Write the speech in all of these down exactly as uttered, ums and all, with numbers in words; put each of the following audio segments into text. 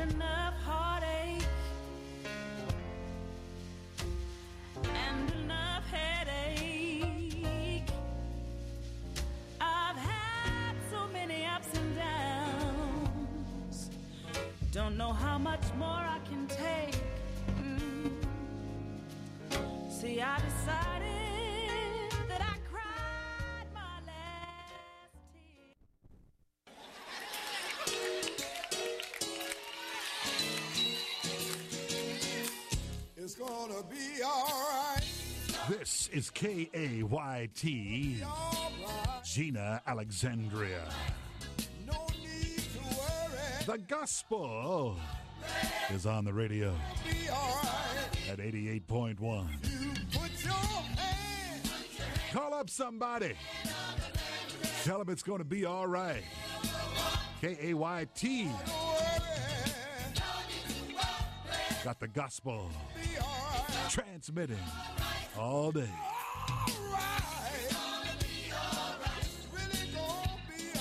enough heartache and enough headache. I've had so many ups and downs. Don't know how much more I can take. Mm. See, I decided that I cried my last tear. It's gonna be alright. This is K A Y T, Right. Gina Alexandria. No need to worry. The gospel is on the radio Be alright. at eighty-eight point one. You put your hand. Call up somebody. Tell them it's going to be all right. K A Y T Don't worry. got the gospel Be alright. transmitting all day. Alright. It's really gonna be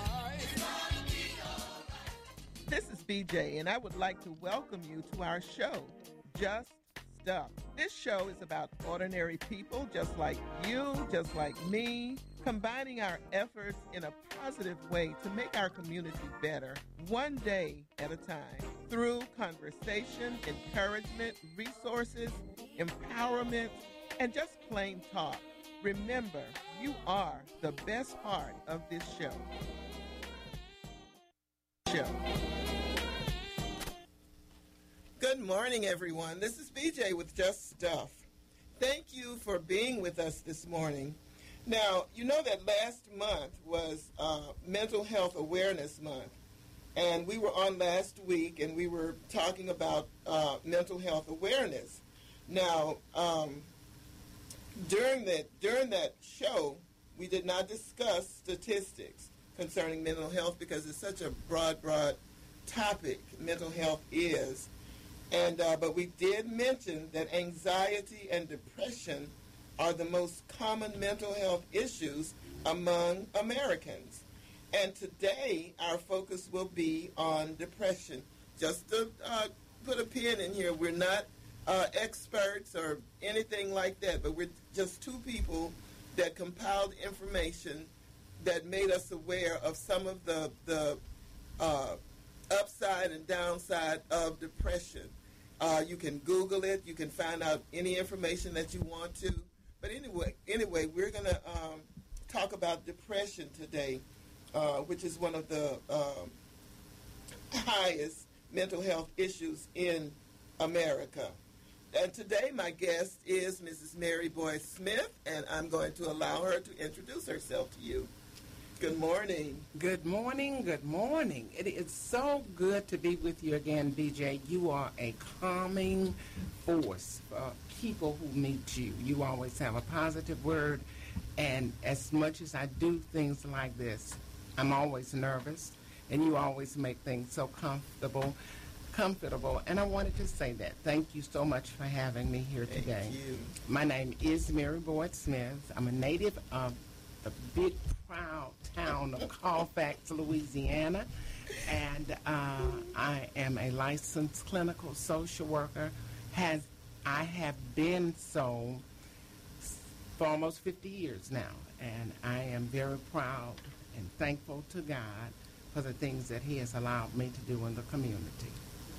alright. This is B J, and I would like to welcome you to our show, Just Stuff. This show is about ordinary people just like you, just like me, combining our efforts in a positive way to make our community better, one day at a time, through conversation, encouragement, resources, empowerment, and just plain talk. Remember, you are the best part of this show. Show. Good morning, everyone. This is B J with Just Stuff. Thank you for being with us this morning. Now, you know that last month was uh, Mental Health Awareness Month, and we were on last week, and we were talking about uh, mental health awareness. Now, um, during that during that show, we did not discuss statistics concerning mental health because it's such a broad, broad topic. Mental health is. And uh, but we did mention that anxiety and depression are the most common mental health issues among Americans. And today our focus will be on depression. Just to uh, put a pin in here, we're not uh, experts or anything like that, but we're just two people that compiled information that made us aware of some of the, the uh, upside and downside of depression. Uh, you can Google it. You can find out any information that you want to. But anyway, anyway, we're going to um, talk about depression today, uh, which is one of the um, highest mental health issues in America. And today my guest is Missus Mary Boyd Smith, and I'm going to allow her to introduce herself to you. Good morning. Good morning, good morning. It is so good to be with you again, B J. You are a calming force for people who meet you. You always have a positive word, and as much as I do things like this, I'm always nervous, and you always make things so comfortable, comfortable. And I wanted to say that. Thank you so much for having me here Thank today. you. My name is Mary Boyd Smith. I'm a native of the big, proud town of Colfax, Louisiana, and uh, I am a licensed clinical social worker. Has I have been so for almost fifty years now, and I am very proud and thankful to God for the things that He has allowed me to do in the community.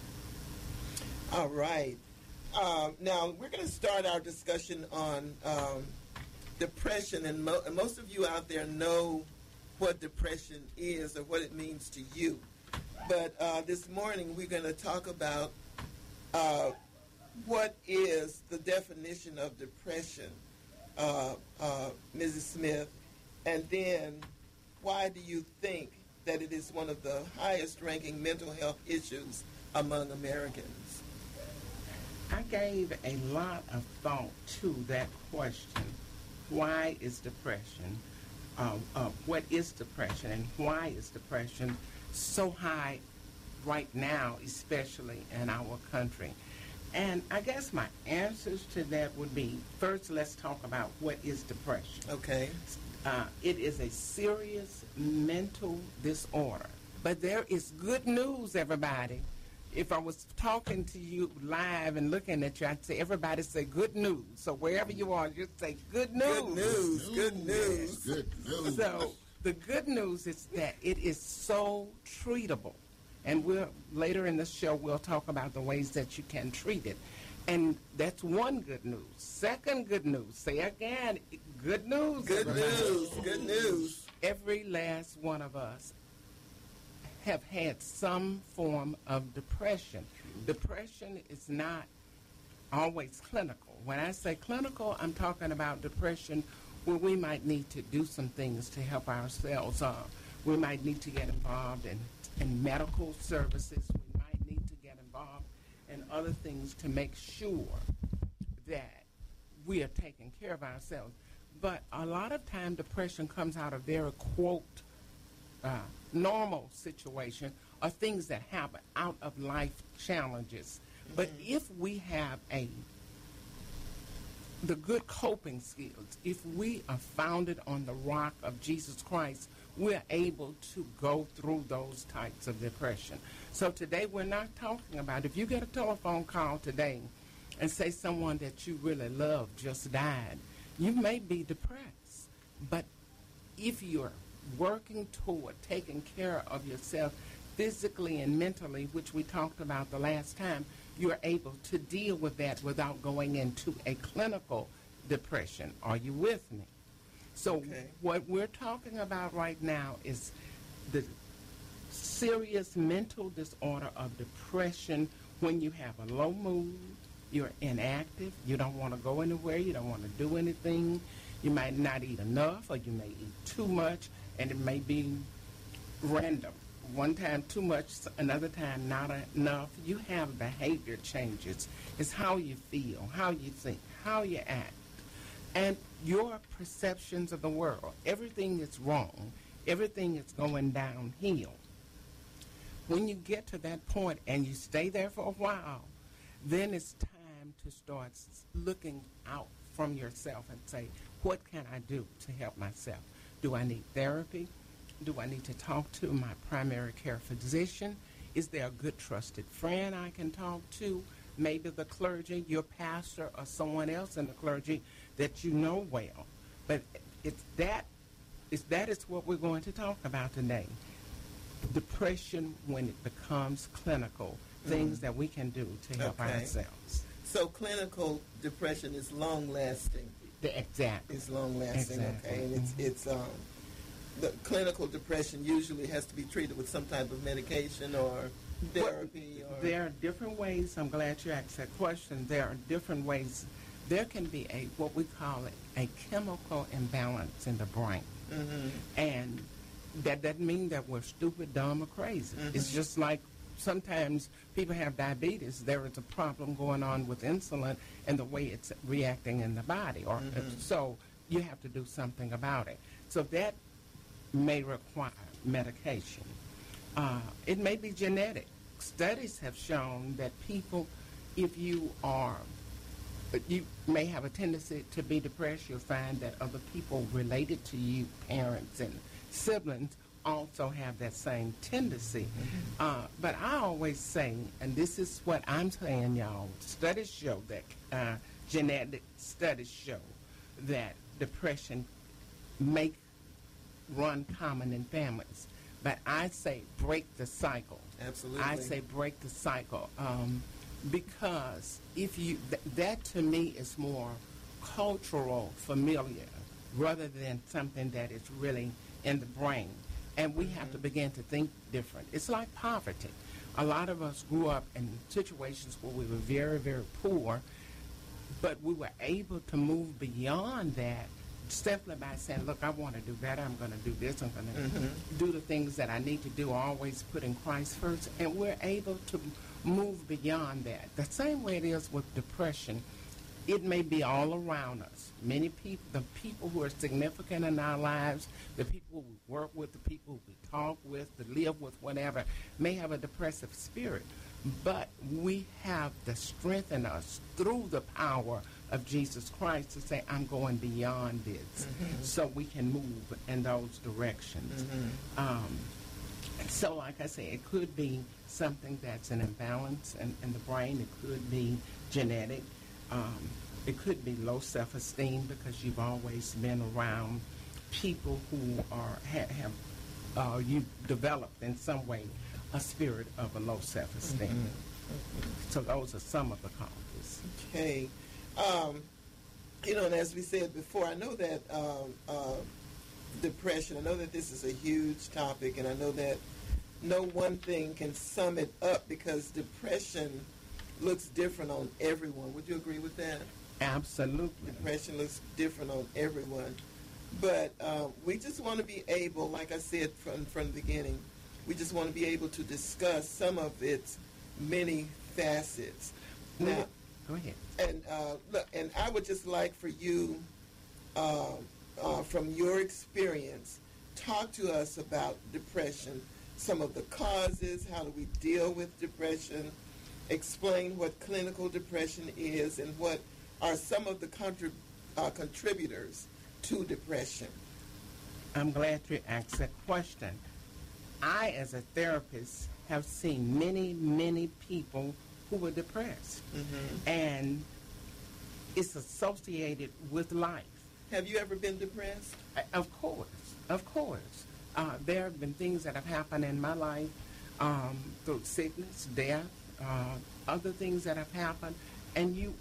All right. Um, now, we're going to start our discussion on um, depression, and, mo- and most of you out there know what depression is or what it means to you. But uh, this morning, we're going to talk about uh, what is the definition of depression, uh, uh, Missus Smith, and then why do you think that it is one of the highest-ranking mental health issues among Americans? I gave a lot of thought to that question. Why is depression, uh, uh, what is depression, and why is depression so high right now, especially in our country? And I guess my answers to that would be, first, let's talk about what is depression. Okay. Uh, it is a serious mental disorder. But there is good news, everybody. if I was talking to you live and looking at you, I'd say, everybody say good news. So wherever you are, just say good news. Good news. Good news. Good news. So the good news is that it is so treatable. And we'll, later in the show, we'll talk about the ways that you can treat it. And that's one good news. Second good news, say again, good news. Good news. Good news. Every last one of us have had some form of depression. Depression is not always clinical. When I say clinical, I'm talking about depression where we might need to do some things to help ourselves. Uh, we might need to get involved in, in medical services. We might need to get involved in other things to make sure that we are taking care of ourselves. But a lot of time depression comes out of very, quote, uh, normal situation or things that happen out of life challenges. Mm-hmm. But if we have a the good coping skills, if we are founded on the rock of Jesus Christ, we're able to go through those types of depression. So today we're not talking about, if you get a telephone call today and say someone that you really love just died, you may be depressed. But if you're working toward taking care of yourself physically and mentally, which we talked about the last time, you're able to deal with that without going into a clinical depression. Are you with me? So Okay. what we're talking about right now is the serious mental disorder of depression when you have a low mood, you're inactive, you don't want to go anywhere, you don't want to do anything, you might not eat enough or you may eat too much, and it may be random. One time too much, another time not enough. You have behavior changes. It's how you feel, how you think, how you act, and your perceptions of the world. Everything is wrong. Everything is going downhill. When you get to that point and you stay there for a while, then it's time to start s- looking out from yourself and say, what can I do to help myself? Do I need therapy? Do I need to talk to my primary care physician? Is there a good trusted friend I can talk to? Maybe the clergy, your pastor, or someone else in the clergy that you know well. But it's that, it's, that is what we're going to talk about today. Depression when it becomes clinical, things that we can do to help Okay. ourselves. So clinical depression is long-lasting. The, exactly. It's long-lasting, Exactly. okay? And it's, Mhm. it's um, the clinical depression usually has to be treated with some type of medication or therapy or... There are different ways. I'm glad you asked that question. There are different ways. There can be a what we call it a chemical imbalance in the brain, Mhm. and that doesn't mean that we're stupid, dumb, or crazy. It's just like sometimes people have diabetes. There is a problem going on with insulin and the way it's reacting in the body, or so you have to do something about it. So that may require medication. Uh, it may be genetic. Studies have shown that people, if you are, you may have a tendency to be depressed, you'll find that other people related to you, parents and siblings, also have that same tendency. Uh, but I always say, and this is what I'm saying, y'all, studies show that, uh, genetic studies show that depression make run common in families. But I say break the cycle. Absolutely. I say break the cycle um, because if you th- that to me is more cultural, familiar, rather than something that is really in the brain. And we have to begin to think different. It's like poverty. A lot of us grew up in situations where we were very, very poor, but we were able to move beyond that simply by saying, look, I want to do better. I'm going to do this. I'm going to do the things that I need to do, always putting Christ first. And we're able to move beyond that. The same way it is with depression. It may be all around us. Many people, the people who are significant in our lives, the people we work with, the people we talk with, the live with, whatever, may have a depressive spirit. But we have the strength in us through the power of Jesus Christ to say, I'm going beyond this, so we can move in those directions. Um, So, like I say, it could be something that's an imbalance in, in the brain. It could be genetic. Um, it could be low self-esteem because you've always been around people who are ha- have uh, you developed in some way a spirit of a low self-esteem. Mm-hmm. So those are some of the causes. Okay. Um, you know, and as we said before, I know that um, uh, depression, I know that this is a huge topic, and I know that no one thing can sum it up because depression looks different on everyone. Would you agree with that? Absolutely. Depression looks different on everyone. But uh, we just want to be able, like I said from, from the beginning, we just want to be able to discuss some of its many facets. Now, go ahead. And uh, look, and I would just like for you, uh, uh, from your experience, talk to us about depression, some of the causes, how do we deal with depression, explain what clinical depression is, and what are some of the contrib- uh, contributors to depression. I'm glad you asked that question. I, as a therapist, have seen many, many people who were depressed, mm-hmm. and it's associated with life. Have you ever been depressed? I, of course, of course. Uh, there have been things that have happened in my life um, through sickness, death, uh, other things that have happened, and you.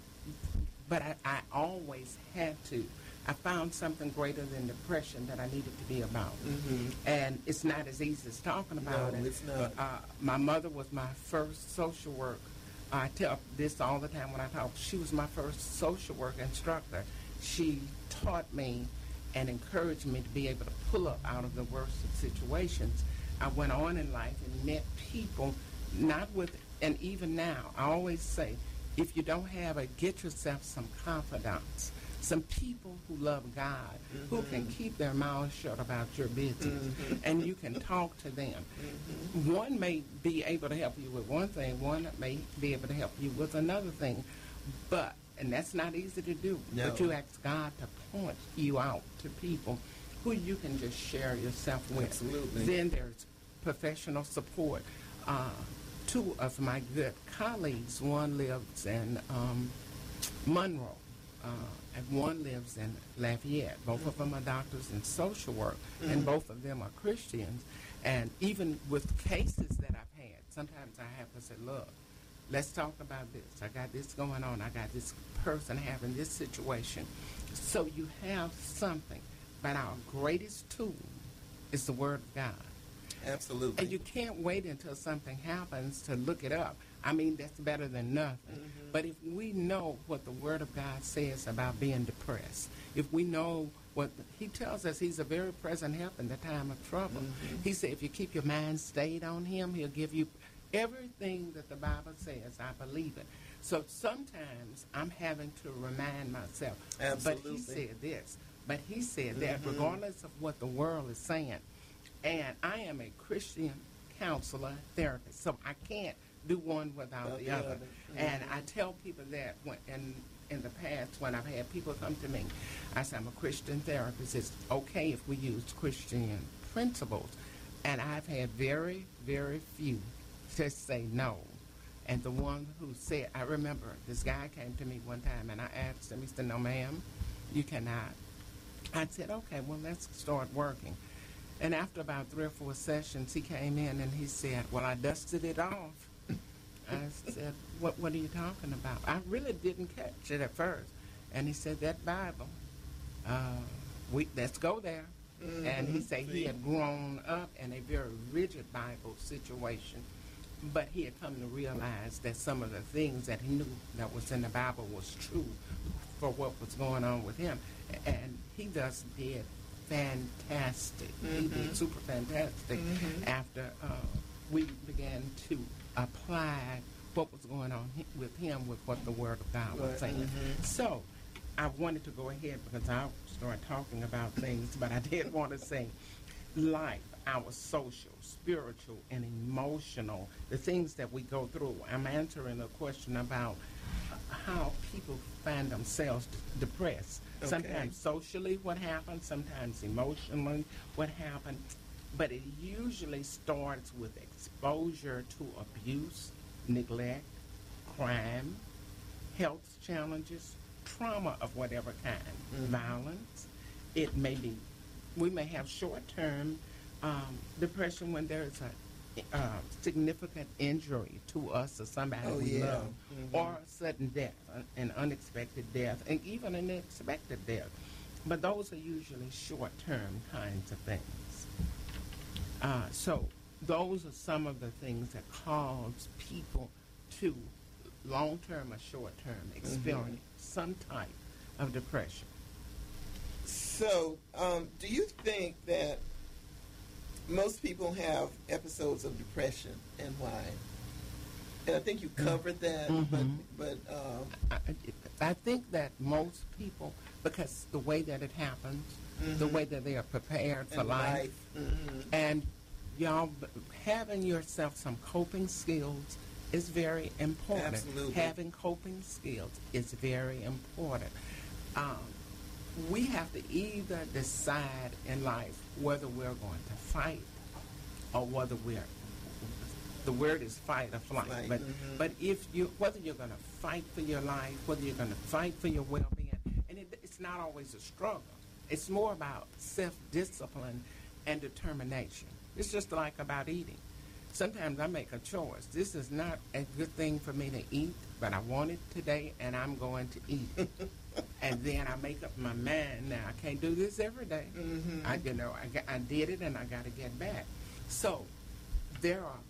But I, I always had to. I found something greater than depression that I needed to be about, mm-hmm. and it's not as easy as talking about no, it. It's not. Uh, my mother was my first social work. I tell this all the time when I talk. She was my first social work instructor. She taught me and encouraged me to be able to pull up out of the worst of situations. I went on in life and met people, not with, and even now, I always say, if you don't have it, get yourself some confidants, some people who love God, mm-hmm. who can keep their mouths shut about your business, mm-hmm. and you can talk to them. Mm-hmm. One may be able to help you with one thing, one may be able to help you with another thing, but and that's not easy to do. No. But you ask God to point you out to people who you can just share yourself with. Absolutely. Then there's professional support. Uh, two of my good colleagues, one lives in um, Monroe, uh, and one lives in Lafayette. Both mm-hmm. of them are doctors in social work, mm-hmm. and both of them are Christians. And even with cases that I've had, sometimes I have to say, look, let's talk about this. I got this going on. I got this person having this situation. So you have something. But our greatest tool is the Word of God. Absolutely. And you can't wait until something happens to look it up. I mean, that's better than nothing. Mm-hmm. But if we know what the Word of God says about being depressed, if we know what the, He tells us, He's a very present help in the time of trouble. Mm-hmm. He said if you keep your mind stayed on Him, He'll give you everything that the Bible says. I believe it. So sometimes I'm having to remind myself. Absolutely. But He said this. But He said that mm-hmm. regardless of what the world is saying. And I am a Christian counselor, therapist, so I can't do one without Without the, the other. other. Mm-hmm. And I tell people that when, in, in the past when I've had people come to me, I say I'm a Christian therapist. It's okay if we use Christian principles. And I've had very, very few just say no. And the one who said, I remember this guy came to me one time and I asked him, he said, no ma'am, you cannot. I said, okay, well let's start working. And after about three or four sessions, he came in and he said, well, I dusted it off. I said, what, what are you talking about? I really didn't catch it at first. And he said, that Bible, uh, we, let's go there. Mm-hmm. And he said he had grown up in a very rigid Bible situation, but he had come to realize that some of the things that he knew that was in the Bible was true for what was going on with him. And he just did fantastic. Mm-hmm. He did super fantastic mm-hmm. after uh, we began to apply what was going on hi- with him with what the Word of God was right. saying. Mm-hmm. So I wanted to go ahead because I'll start talking about things, but I did want to say life, our social, spiritual, and emotional, the things that we go through. I'm answering a question about how people find themselves d- depressed. Okay. Sometimes socially what happens, sometimes emotionally what happened. but it usually starts with exposure to abuse, neglect, crime, health challenges, trauma of whatever kind, Mhm. violence. It may be, we may have short-term um, depression when there is a uh, significant injury to us or somebody Oh, we yeah. love, Mhm. or a sudden death, an- an unexpected death, and even an unexpected death. But those are usually short-term kinds of things. Uh, so those are some of the things that cause people to long-term or short-term experience some type of depression. So, um, do you think that most people have episodes of depression, and why? And I think you covered that, Mhm. but but um, I, I think that most people, because the way that it happens, the Mhm. way that they are prepared for in life, life, mhm. and y'all b- having yourself some coping skills is very important. Absolutely. Having coping skills is very important. Um, we have to either decide in life whether we're going to fight or whether we're, the word is fight or flight, Flight, but mhm. but if you, whether you're going to fight for your life, whether you're going to fight for your well-being, and it, it's not always a struggle. It's more about self-discipline and determination. It's just like about eating. Sometimes I make a choice. This is not a good thing for me to eat, but I want it today, and I'm going to eat it. And then I make up my mind. Now I can't do this every day. Mhm. I, you know, I, got- I did it, and I got to get back. So there are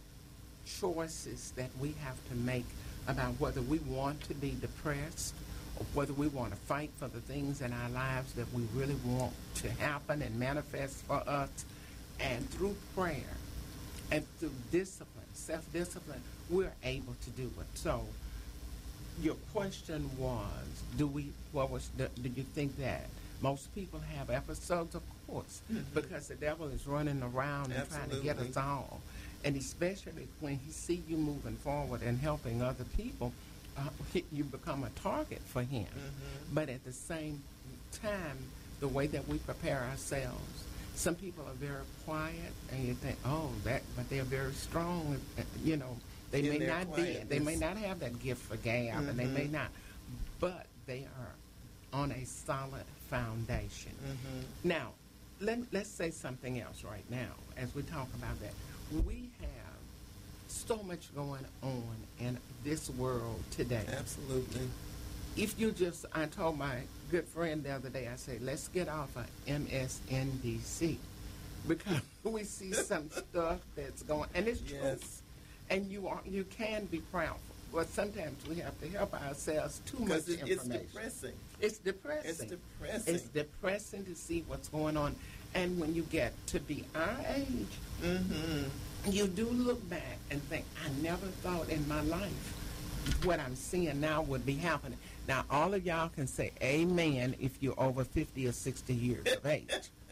choices that we have to make about whether we want to be depressed or whether we want to fight for the things in our lives that we really want to happen and manifest for us. And through prayer and through discipline, self-discipline, we're able to do it. So your question was, do we, what was, the, do you think that most people have episodes? Of course, Mhm. because the devil is running around and trying to get us Absolutely. all. And especially when he see you moving forward and helping other people, uh, you become a target for him. Mhm. But at the same time, the way that we prepare ourselves, some people are very quiet, and you think, oh, that, but they're very strong. uh, You know, they In may their not be, they may quietness. not have that gift for gab, and they may Mhm. not, but they are on a solid foundation. Mhm. Now, let, let's say something else right now as we talk about that. We have so much going on in this world today. Absolutely. If you just, I told my good friend the other day, I said, let's get off of M S N B C because we see some stuff that's going, and it's true. Yes. And you are, you can be proud, but sometimes we have to help ourselves too much Because it, it's information. depressing. It's depressing. It's depressing. It's depressing to see what's going on. And when you get to be our age, Mm-hmm. you do look back and think, I never thought in my life what I'm seeing now would be happening. Now, all of y'all can say amen if you're over fifty or sixty years of age.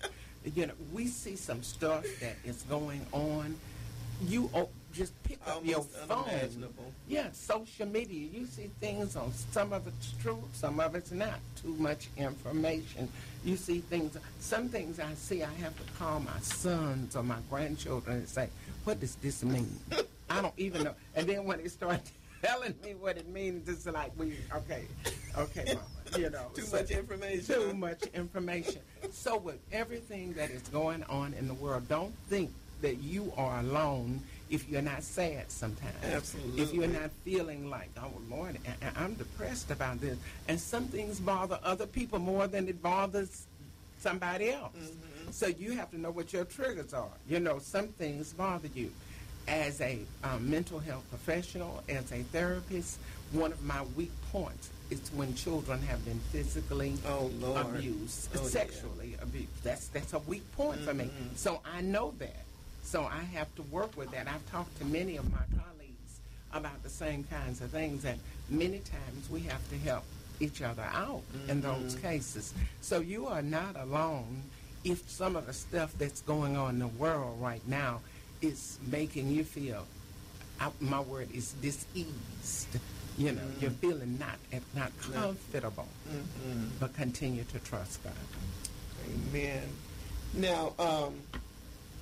You know, we see some stuff that is going on. You oh, just pick up your Almost phone. unimaginable. Yeah, social media. You see things on, some of it's true, some of it's not. Too much information. You see things, some things I see, I have to call my sons or my grandchildren and say, what does this mean? I don't even know. And then when they start telling me what it means, it's like, we, okay, okay, mama, you know. Too so- much information. Too much information. So with everything that is going on in the world, don't think that you are alone if you're not sad sometimes. Absolutely. If you're not feeling like, oh, Lord, I- I- I'm depressed about this. And some things bother other people more than it bothers somebody else. Mhm. So you have to know what your triggers are. You know, some things bother you. As a um, mental health professional, as a therapist, one of my weak points is when children have been physically Oh, Lord. abused, Oh, yeah. sexually abused. That's that's a weak point for me. Mhm. So I know that. So I have to work with that. I've talked to many of my colleagues about the same kinds of things, and many times we have to help each other out in those cases. So you are not alone if some of the stuff that's going on in the world right now is making you feel, I, my word is diseased. You know, you're feeling not not comfortable, Mm-hmm. but continue to trust God. Amen. Now, um,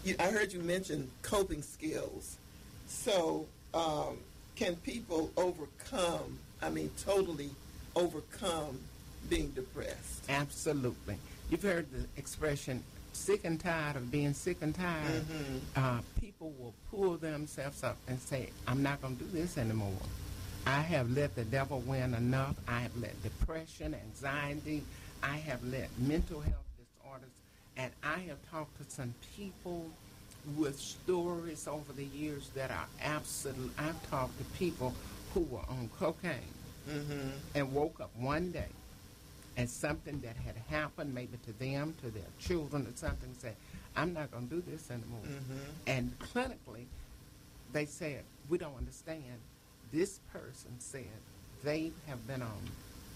you, I heard you mention coping skills. So um, can people overcome, I mean, totally overcome being depressed? Absolutely. You've heard the expression, sick and tired of being sick and tired. Mm-hmm. Uh, people will pull themselves up and say, I'm not going to do this anymore. I have let the devil win enough. I have let depression, anxiety, I have let mental health disorders, and I have talked to some people with stories over the years that are absolute. I've talked to people who were on cocaine Mm-hmm. and woke up one day and something that had happened maybe to them, to their children or something, said, I'm not going to do this anymore. Mm-hmm. And clinically, they said, we don't understand. This person said they have been on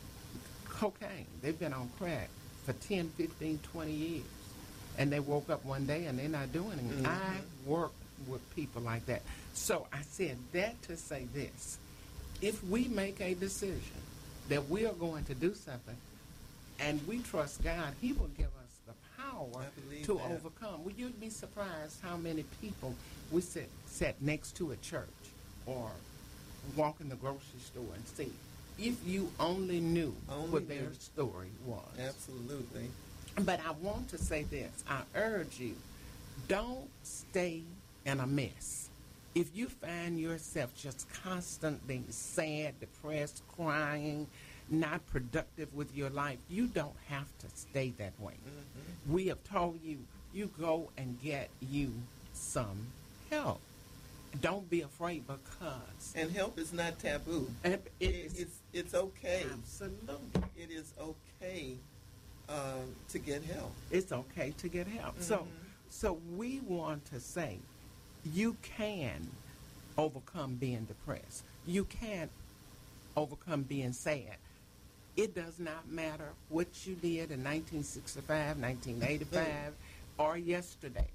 cocaine. They've been on crack for ten, fifteen, twenty years. And they woke up one day and they're not doing it. Mhm. I work with people like that. So I said that to say this. If we make a decision that we are going to do something and we trust God, He will give us the power I believe to that. overcome. Well, you'd be surprised how many people we sit, sat next to a church or walk in the grocery store and see. If you only knew Only what their knew. story was. Absolutely. But I want to say this. I urge you, don't stay in a mess. If you find yourself just constantly sad, depressed, crying, not productive with your life, you don't have to stay that way. Mm-hmm. We have told you, you go and get you some help. Don't be afraid because And help is not taboo. and it It, is it's it's okay. absolutely. It is okay um, to get help. It's okay to get help. So, Mhm. so we want to say, you can overcome being depressed. You can overcome being sad. It does not matter what you did in nineteen sixty-five, nineteen eighty-five, or yesterday.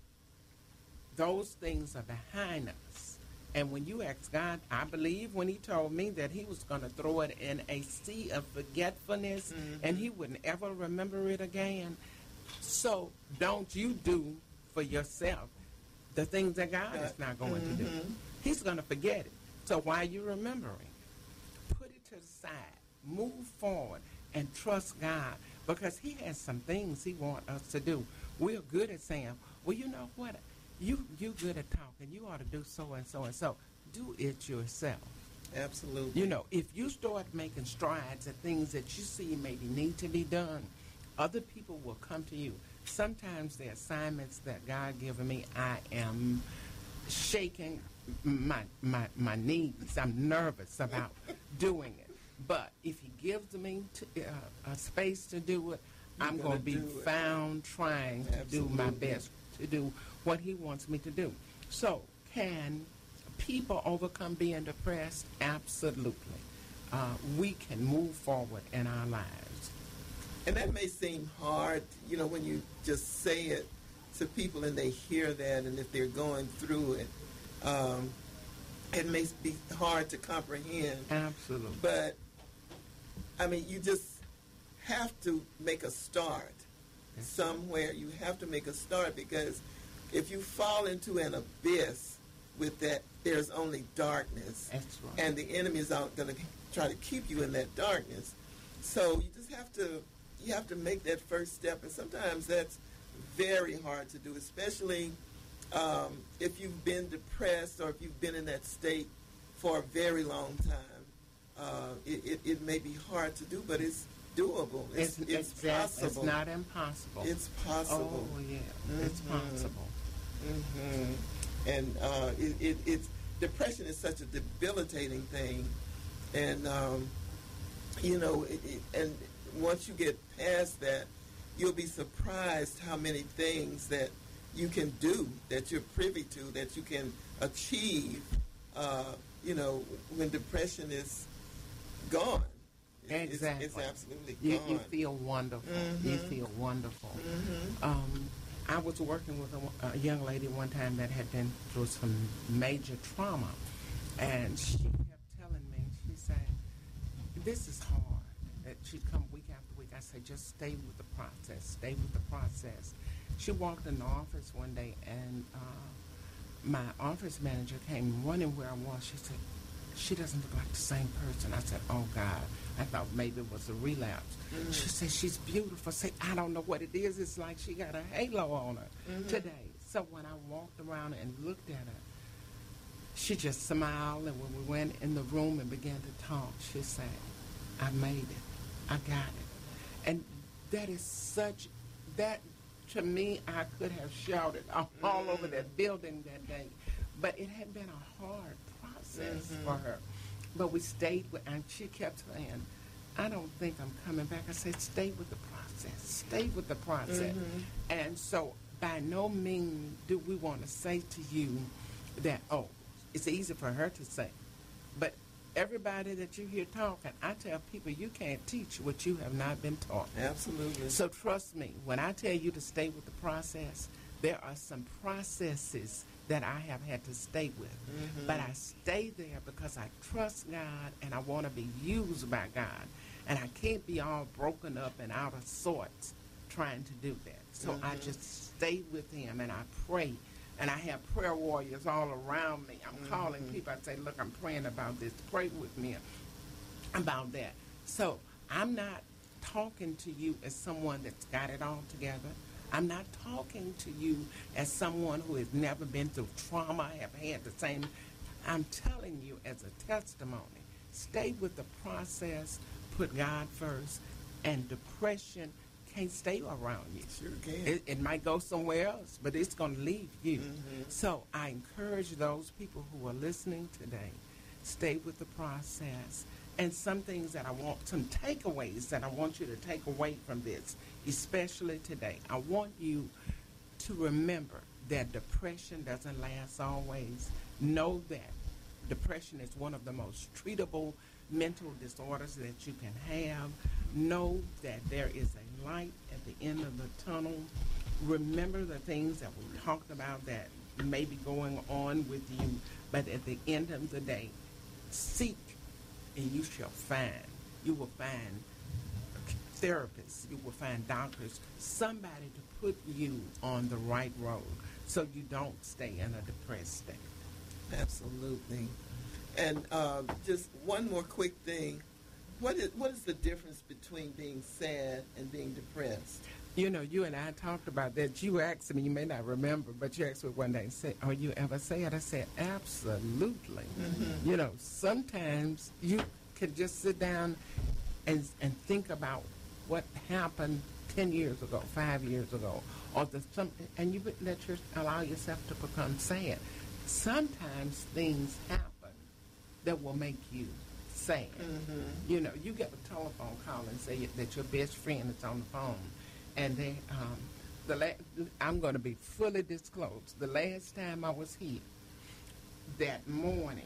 Those things are behind us. And when you ask God, I believe when He told me that He was going to throw it in a sea of forgetfulness Mhm. and He wouldn't ever remember it again. So don't you do for yourself the things that God is not going to do. Mhm. He's going to forget it. So why are you remembering? Put it to the side. Move forward and trust God because He has some things He wants us to do. We're good at saying, well, you know what? You you good at talking. You ought to do so and so and so. Do it yourself. Absolutely. You know, if you start making strides at things that you see maybe need to be done, other people will come to you. Sometimes the assignments that God given me, I am shaking my my my knees. I'm nervous about doing it. But if He gives me to, uh, a space to do it, You're I'm gonna going to be do it. found trying to do my Absolutely. best to do what He wants me to do. So, can people overcome being depressed? Absolutely. Uh, we can move forward in our lives. And that may seem hard, you know, when you just say it to people and they hear that, and if they're going through it, um, it may be hard to comprehend. Absolutely. But, I mean, you just have to make a start Yes. somewhere. You have to make a start because if you fall into an abyss with that, there's only darkness. That's right. And the enemy is out going to try to keep you in that darkness. So you just have to you have to make that first step, and sometimes that's very hard to do, especially um, if you've been depressed or if you've been in that state for a very long time. Uh, it, it, it may be hard to do, but it's doable. It's, it's, exactly. possible. It's not impossible. It's possible. Oh, yeah. It's Mhm. possible. hmm And uh, it, it, it's depression is such a debilitating thing, and um, you know, it, it, and once you get past that, you'll be surprised how many things that you can do, that you're privy to, that you can achieve. Uh, you know, when depression is gone, It- it's- Exactly. it's, absolutely You, gone. you feel wonderful. You Mhm. feel wonderful. Mhm. Um, I was working with a, a young lady one time that had been through some major trauma, and she kept telling me, she said, this is hard. That she'd come week after week. I said, just stay with the process. Stay with the process. She walked in the office one day, and uh, my office manager came running where I was. She said, she doesn't look like the same person. I said, oh, God. I thought maybe it was a relapse. Mm-hmm. She said, she's beautiful. I said, I don't know what it is. It's like she got a halo on her mm-hmm. today. So when I walked around and looked at her, she just smiled, and when we went in the room and began to talk, she said, I made it. I got it. And that is such, that to me, I could have shouted all, all over that building that day. But it had been a hard process mm-hmm. for her. But we stayed with, and she kept saying, I don't think I'm coming back. I said, stay with the process. Stay with the process. Mm-hmm. And so by no means do we want to say to you that, oh, it's easy for her to say. But everybody that you hear talking, I tell people you can't teach what you have not been taught. Absolutely. So trust me, when I tell you to stay with the process, there are some processes that I have had to stay with. Mm-hmm. But I stay there because I trust God and I want to be used by God. And I can't be all broken up and out of sorts trying to do that. So mm-hmm. I just stay with him and I pray. And I have prayer warriors all around me. I'm mm-hmm. calling people. I say, look, I'm praying about this. Pray with me about that. So I'm not talking to you as someone that's got it all together. I'm not talking to you as someone who has never been through trauma, have had the same. I'm telling you as a testimony. Stay with the process. Put God first. And depression can't stay around you. Sure can. It, it might go somewhere else, but it's going to leave you. Mm-hmm. So I encourage those people who are listening today, stay with the process. And some things that I want, some takeaways that I want you to take away from this, especially today. I want you to remember that depression doesn't last always. Know that depression is one of the most treatable mental disorders that you can have. Know that there is a light at the end of the tunnel. Remember the things that we talked about that may be going on with you, but at the end of the day, seek and you shall find. You will find therapists, you will find doctors, somebody to put you on the right road so you don't stay in a depressed state. Absolutely. And uh, just one more quick thing. What is what is the difference between being sad and being depressed? You know, you and I talked about that. You asked me, you may not remember, but you asked me one day, said, are you ever sad? I said, absolutely. Mm-hmm. You know, sometimes you can just sit down and and think about what happened ten years ago, five years ago, or the something, and you let your allow yourself to become sad. Sometimes things happen that will make you sad. Mm-hmm. You know, you get a telephone call and say that your best friend is on the phone, and they, um, the la- I'm going to be fully disclosed. The last time I was here, that morning,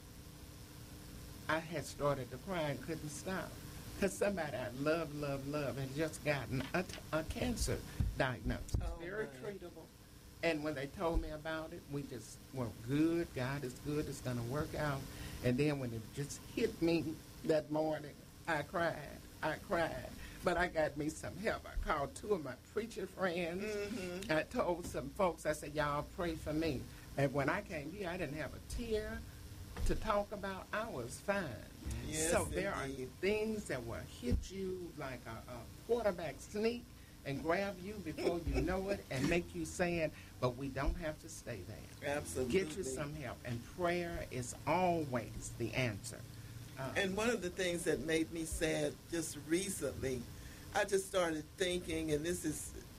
I had started to cry and couldn't stop. Because somebody I love, love, love had just gotten a, a cancer diagnosis. Oh, very man. treatable. And when they told me about it, we just were good. God is good. It's going to work out. And then when it just hit me that morning, I cried. I cried. But I got me some help. I called two of my preacher friends. Mm-hmm. I told some folks, I said, y'all pray for me. And when I came here, I didn't have a tear to talk about. I was fine. Yes, so there indeed. are things that will hit you like a, a quarterback sneak and grab you before you know it and make you sad, but we don't have to stay there. Absolutely. Get you some help, and prayer is always the answer. Uh, And one of the things that made me sad just recently, I just started thinking, and this is